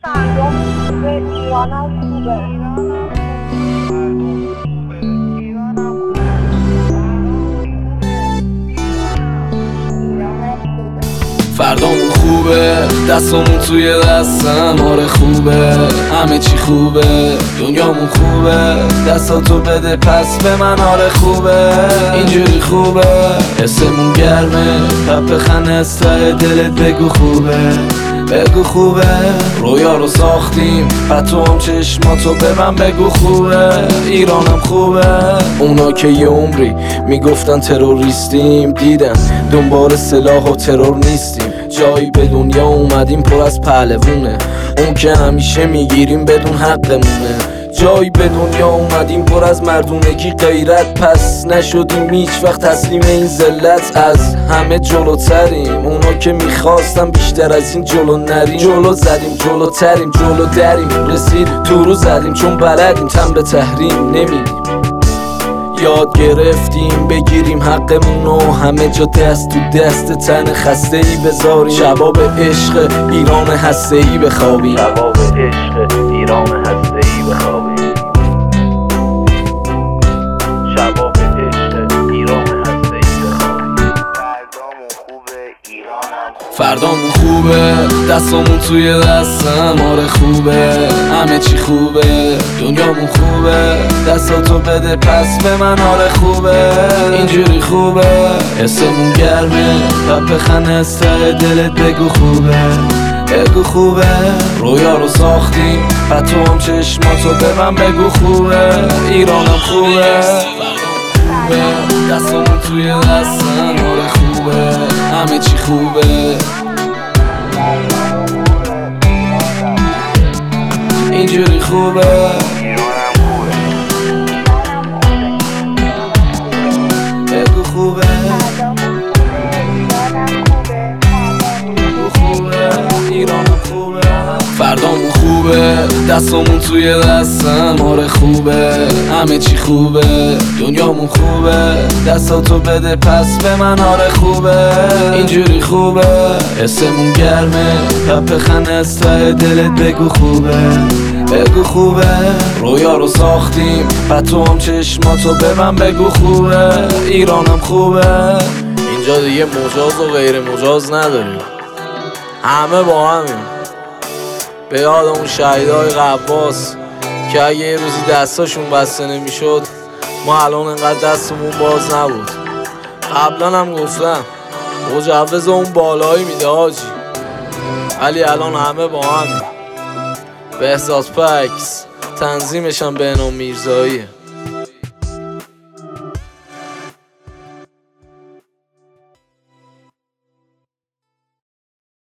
فردام خوبه، ایرانم خوبه. فردامون خوبه، دستمون توی دستم، آره خوبه، همه چی خوبه، دنیامون خوبه، دستاتو بده پس به من، آره خوبه، اینجوری خوبه، حسمون گرمه، بخن از ته دلت بگو خوبه، بگو خوبه، رویا رو ساختیم، پتو هم چشماتو ببن بگو خوبه، ایرانم خوبه. اونا که یه عمری میگفتن تروریستیم، دیدن دنبال سلاح و ترور نیستیم، جایی به دنیا اومدیم پر از پهلوونه، اون که همیشه میگیریم بدون حقمونه، جایی به دنیا اومدیم پر از مردونگی غیرت، پس نشدیم هیچ وقت تسلیم این ذلت، از همه جلوتریم، اونا که میخواستم بیشتر از این جلو نریم، جلو زدیم جلوتریم، جلو دریم، رسید تو رو زدیم چون بلدیم تن به تحریم نمیدیم، یاد گرفتیم بگیریم حقمونو، همه جا دست تو دست تن خسته ای بذاریم، شباب عشق ایران هسته ای بخوابیم، شباب عشق ایران هسته ای بخوابیم، شباب عشق ایران هسته ای بخوابیم. فردامون خوبه، دستمون توی دستم، آره خوبه، همه چی خوبه، دنیامون خوبه، دستاتو بده پس به من، آره خوبه، اینجوری خوبه، حسمون گرمه، بخن از ته دلت بگو خوبه، بگو خوبه، رویا رو ساختیم، پتو هم چشماتو ببن بگو خوبه، ایرانم خوبه، دستمون توی دستم، آره خوبه، همه چی خوبه، اینجوری خوبه، بگو خوبه، بگو خوبه، ایرانم خوبه. فردامون خوبه، دستمون توی دستم، آره خوبه، همه چی خوبه، دنیامون خوبه، دستاتو بده پس به من، آره خوبه، اینجوری خوبه، حسمون گرمه، بخن از ته دلت بگو خوبه، بگو خوبه، رویا رو ساختیم، پتو هم چشماتو ببن بگو خوبه، ایرانم خوبه. اینجا دیگه مجاز و غیر مجاز نداریم، همه با همیم، به یاد اون شهیدای قباس که اگه یه روزی دستاشون بسته نمیشد ما الان انقدر دستمون باز نبود. قبلا هم گفتم مجوز اون بالایی میده حاجی، ولی الان همه با همیم. بهزاد پکس، تنظیمشم بهنام میرزاییه.